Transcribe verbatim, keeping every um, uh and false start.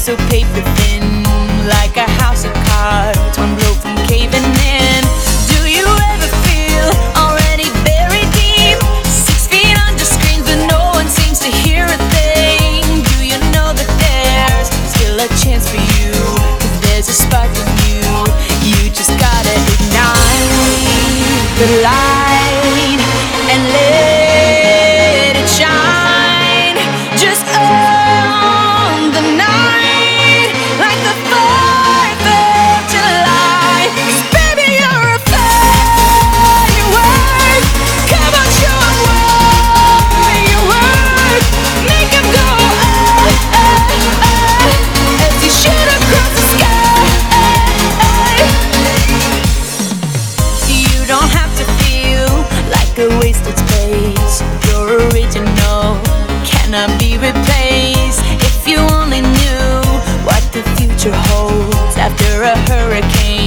so paper thin, like a house of cards, one blow from caving in. Do you ever feel already buried deep, six feet under screens but no one seems to hear a thing? Do you know that there's still a chance for you, 'cause there's a spark in you, you just gotta ignite the light and let it shine. Just own the night like the fourth of July. 'Cause baby, you're a firework. Come on, show 'em what you work. Make 'em go oh, oh, oh, as you shoot across the sky. You don't have to feel like a wasted space. You're original, cannot be replaced. If you only knew what the future holds after a hurricane.